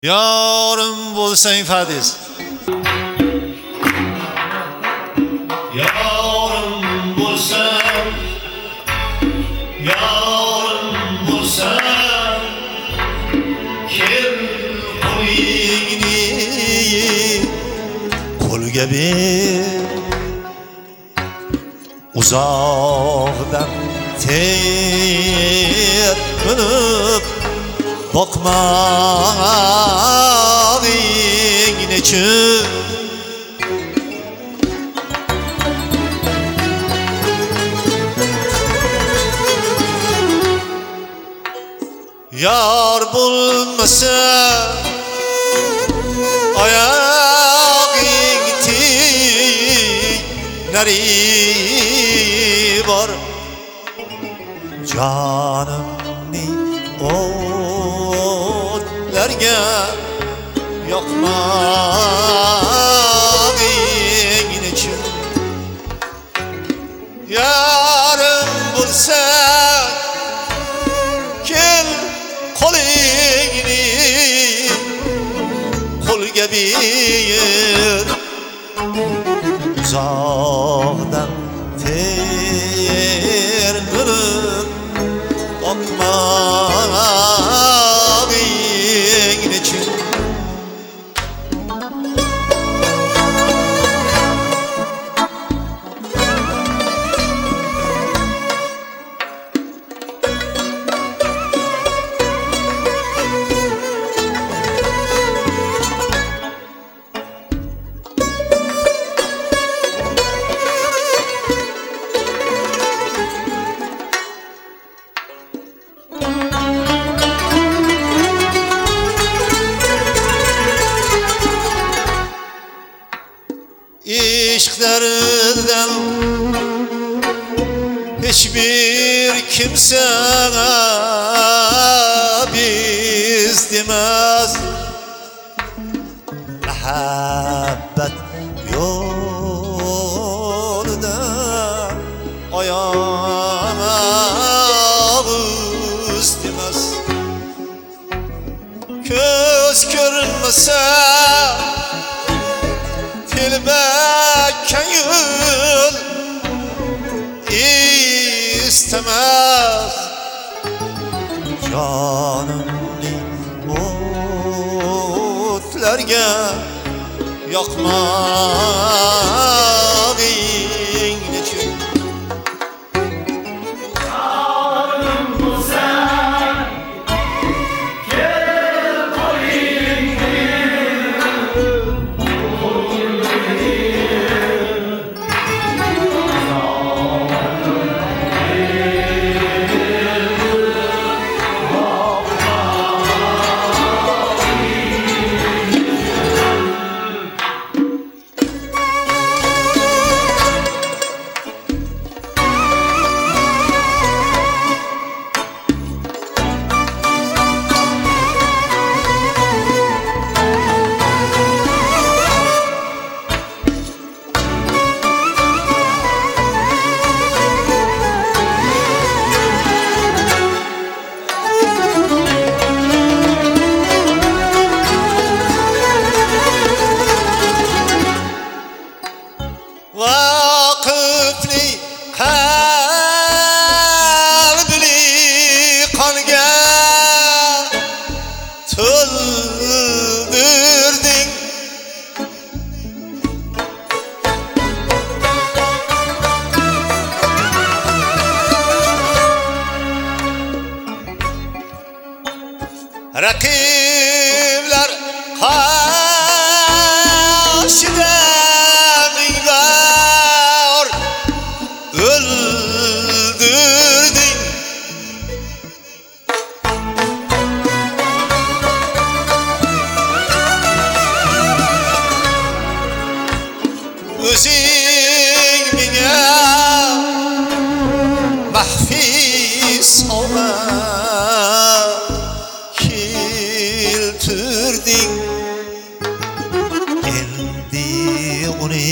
Yarım bulsan Fadiz. Yarım bulsan, yarım bulsan, kim qo'yingni qo'lga ber, uzoqdan termilib boqmag'ing nechun? Yar bulmasa oyog'ing tegnari bor, jonimni o'tlarga yoqmag'ing nechun? Yarim bo'lsa kel qo'lingni qo'lga ber, uzoqdan termilib boqmag'ing nechun? İşq dərdindən hiçbir kimsə biz demez. Məhəbbət yolunda ayağımız demez. Göz görünməsə tilbekken yıl istemez. Canımni o'tlarga yoqmag'ing nechun? Vakıfli kalbli kanga to'ldirding. Rakibler karşıda öldürdün. Özün mine mahfis olma kiltirdin. Endi onu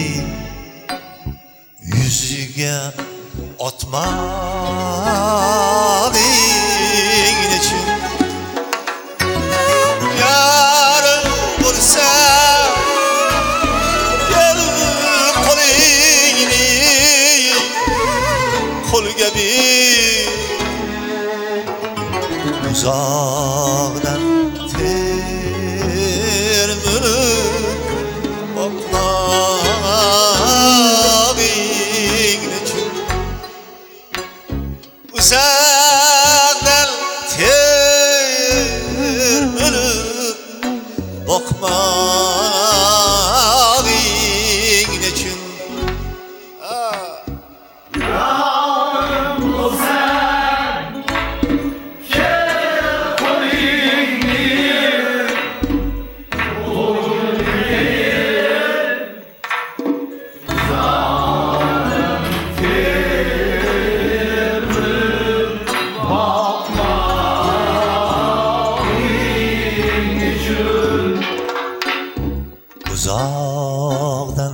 yüzüge atmag'ing nechun? Ya bakmağın için. Uzaktan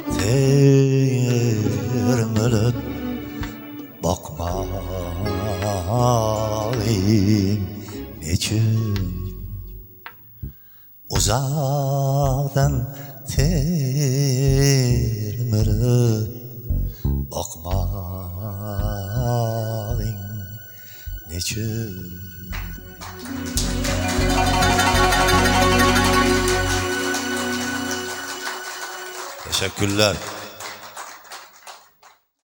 termelip bakmayın için. Uzaktan termelip bakmayın için. Teşekkürler.